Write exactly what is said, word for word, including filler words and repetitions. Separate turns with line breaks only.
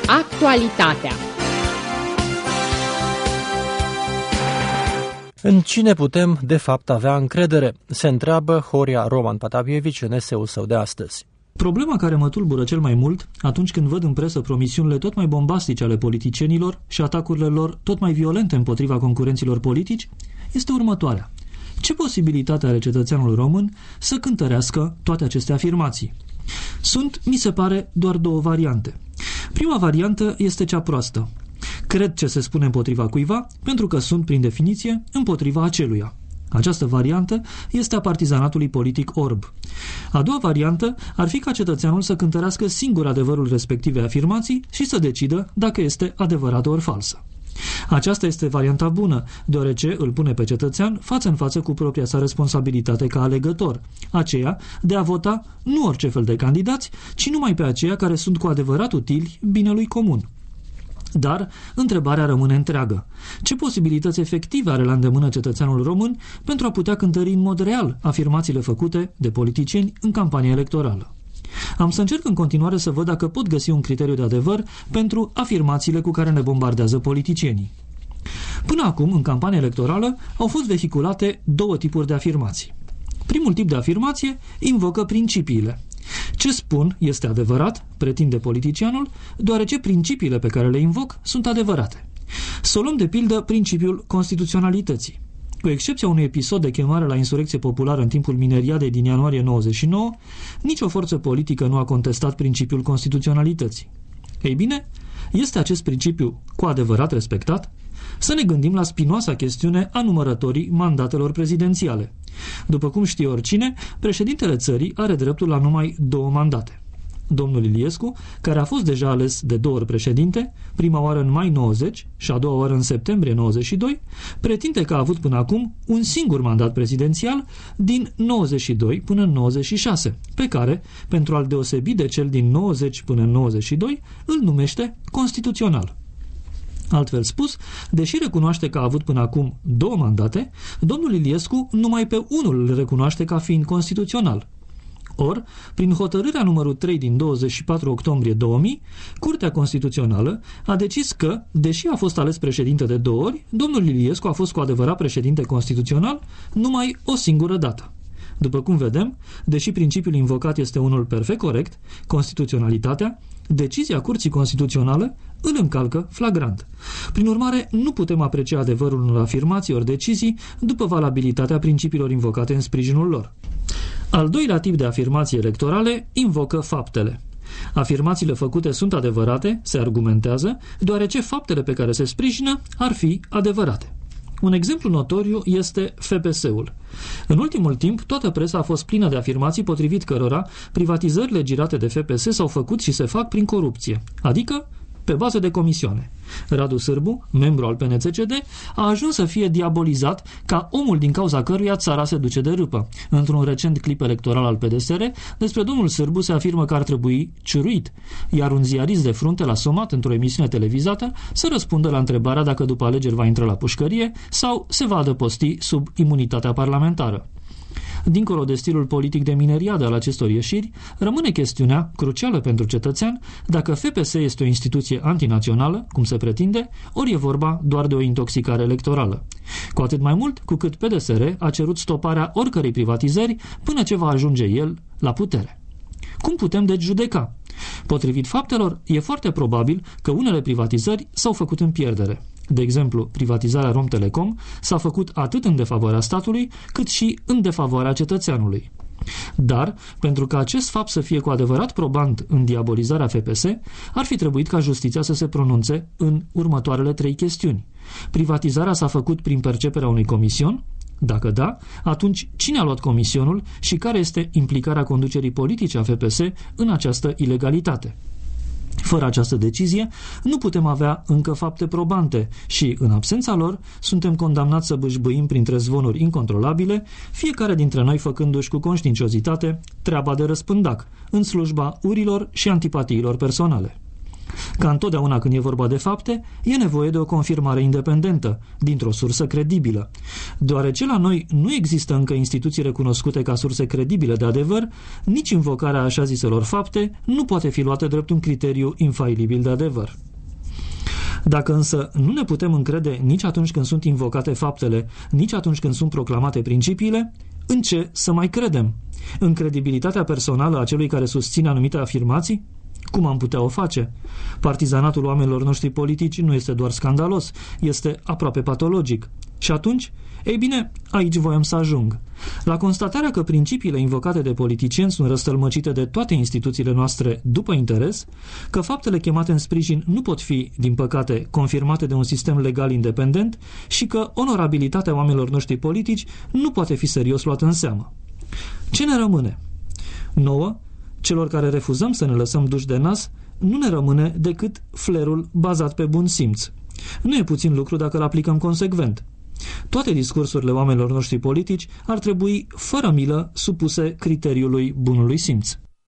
Actualitatea.
În cine putem, de fapt, avea încredere? Se întreabă Horia Roman Patavievici în eseul său de astăzi.
Problema care mă tulbură cel mai mult, atunci când văd în presă promisiunile tot mai bombastice ale politicienilor și atacurile lor tot mai violente împotriva concurenților politici, este următoarea. Ce posibilitate are cetățeanul român să cântărească toate aceste afirmații? Sunt, mi se pare, doar două variante. Prima variantă este cea proastă. Cred ce se spune împotriva cuiva, pentru că sunt, prin definiție, împotriva aceluia. Această variantă este a partizanatului politic orb. A doua variantă ar fi ca cetățeanul să cântărească singur adevărul respectivei afirmații și să decidă dacă este adevărată ori falsă. Aceasta este varianta bună, deoarece îl pune pe cetățean față în față cu propria sa responsabilitate ca alegător, aceea de a vota nu orice fel de candidați, ci numai pe aceia care sunt cu adevărat utili binelui comun. Dar întrebarea rămâne întreagă. Ce posibilități efective are la îndemână cetățeanul român pentru a putea cântări în mod real afirmațiile făcute de politicieni în campania electorală? Am să încerc în continuare să văd dacă pot găsi un criteriu de adevăr pentru afirmațiile cu care ne bombardează politicienii. Până acum, în campania electorală, au fost vehiculate două tipuri de afirmații. Primul tip de afirmație invocă principiile. Ce spun este adevărat, pretinde politicianul, deoarece principiile pe care le invoc sunt adevărate. Să luăm de pildă principiul constituționalității. Cu excepția unui episod de chemare la insurecție populară în timpul mineriadei din ianuarie nouăzeci și nouă, nicio forță politică nu a contestat principiul constituționalității. Ei bine, este acest principiu cu adevărat respectat? Să ne gândim la spinoasa chestiune a numărătorii mandatelor prezidențiale. După cum știe oricine, președintele țării are dreptul la numai două mandate. Domnul Iliescu, care a fost deja ales de două ori președinte, prima oară în mai nouăzeci și a doua oară în septembrie nouăzeci și doi, pretinde că a avut până acum un singur mandat prezidențial din nouăzeci și doi până în nouăzeci și șase, pe care, pentru a-l deosebi de cel din nouăzeci până în nouăzeci și doi, îl numește constituțional. Altfel spus, deși recunoaște că a avut până acum două mandate, domnul Iliescu numai pe unul îl recunoaște ca fiind constituțional. Or, prin hotărârea numărul trei din douăzeci și patru octombrie două mii, Curtea Constituțională a decis că, deși a fost ales președinte de două ori, domnul Iliescu a fost cu adevărat președinte constituțional numai o singură dată. După cum vedem, deși principiul invocat este unul perfect corect, constituționalitatea, decizia Curții Constituționale îl încalcă flagrant. Prin urmare, nu putem aprecia adevărul unor afirmații ori decizii după valabilitatea principiilor invocate în sprijinul lor. Al doilea tip de afirmații electorale invocă faptele. Afirmațiile făcute sunt adevărate, se argumentează, deoarece faptele pe care se sprijină ar fi adevărate. Un exemplu notoriu este F P S-ul. În ultimul timp, toată presa a fost plină de afirmații potrivit cărora privatizările girate de F P S s-au făcut și se fac prin corupție, adică pe bază de comisioane. Radu Sârbu, membru al P N C C D, a ajuns să fie diabolizat ca omul din cauza căruia țara se duce de râpă. Într-un recent clip electoral al P D S R, despre domnul Sârbu se afirmă că ar trebui ciuruit, iar un ziarist de frunte l-a somat într-o emisiune televizată să răspundă la întrebarea dacă după alegeri va intra la pușcărie sau se va adăposti sub imunitatea parlamentară. Dincolo de stilul politic de mineriadă al acestor ieșiri, rămâne chestiunea, crucială pentru cetățean, dacă F P S este o instituție antinațională, cum se pretinde, ori e vorba doar de o intoxicare electorală. Cu atât mai mult cu cât P D S R a cerut stoparea oricărei privatizări până ce va ajunge el la putere. Cum putem deci judeca? Potrivit faptelor, e foarte probabil că unele privatizări s-au făcut în pierdere. De exemplu, privatizarea Romtelecom s-a făcut atât în defavoarea statului, cât și în defavoarea cetățeanului. Dar, pentru ca acest fapt să fie cu adevărat probant în diabolizarea F P S, ar fi trebuit ca justiția să se pronunțe în următoarele trei chestiuni. Privatizarea s-a făcut prin perceperea unui comision? Dacă da, atunci cine a luat comisionul și care este implicarea conducerii politice a F P S în această ilegalitate? Fără această decizie, nu putem avea încă fapte probante și, în absența lor, suntem condamnați să bâșbâim printre zvonuri incontrolabile, fiecare dintre noi făcându-și cu conștiinciozitate treaba de răspândac, în slujba urilor și antipatiilor personale. Ca întotdeauna când e vorba de fapte, e nevoie de o confirmare independentă, dintr-o sursă credibilă. Deoarece la noi nu există încă instituții recunoscute ca surse credibile de adevăr, nici invocarea așa ziselor fapte nu poate fi luată drept un criteriu infailibil de adevăr. Dacă însă nu ne putem încrede nici atunci când sunt invocate faptele, nici atunci când sunt proclamate principiile, în ce să mai credem? În credibilitatea personală a celui care susține anumite afirmații? Cum am putea o face? Partizanatul oamenilor noștri politici nu este doar scandalos, este aproape patologic. Și atunci? Ei bine, aici voiam să ajung. La constatarea că principiile invocate de politicieni sunt răstălmăcite de toate instituțiile noastre după interes, că faptele chemate în sprijin nu pot fi, din păcate, confirmate de un sistem legal independent și că onorabilitatea oamenilor noștri politici nu poate fi serios luată în seamă. Ce ne rămâne? Nouă, celor care refuzăm să ne lăsăm duși de nas, nu ne rămâne decât flerul bazat pe bun simț. Nu e puțin lucru dacă îl aplicăm consecvent. Toate discursurile oamenilor noștri politici ar trebui, fără milă, supuse criteriului bunului simț.